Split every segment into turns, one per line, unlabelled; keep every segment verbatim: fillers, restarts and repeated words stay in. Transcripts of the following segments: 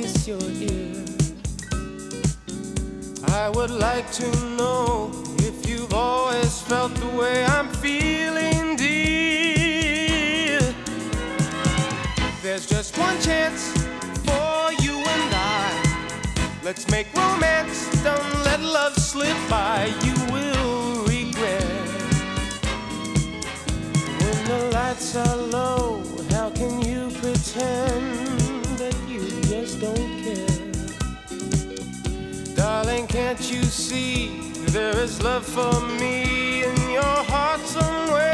kiss your ear. I would like to know if you've always felt the way I'm feeling, dear. There's just one chance for you and I. Let's make romance, don't let love slip by. You will regret. When the lights are low, how can you pretend that you just don't care? Darling, can't you see there is love for me in your heart somewhere?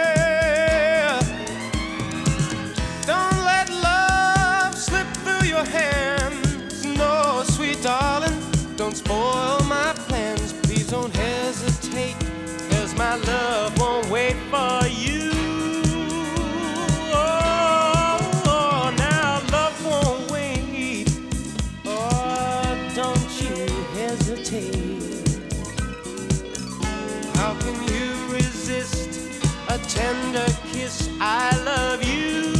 Don't let love slip through your hands. No, sweet darling, don't spoil my plans. Please don't hesitate, 'cause my love won't wait for you. How can you resist a tender kiss? I love you.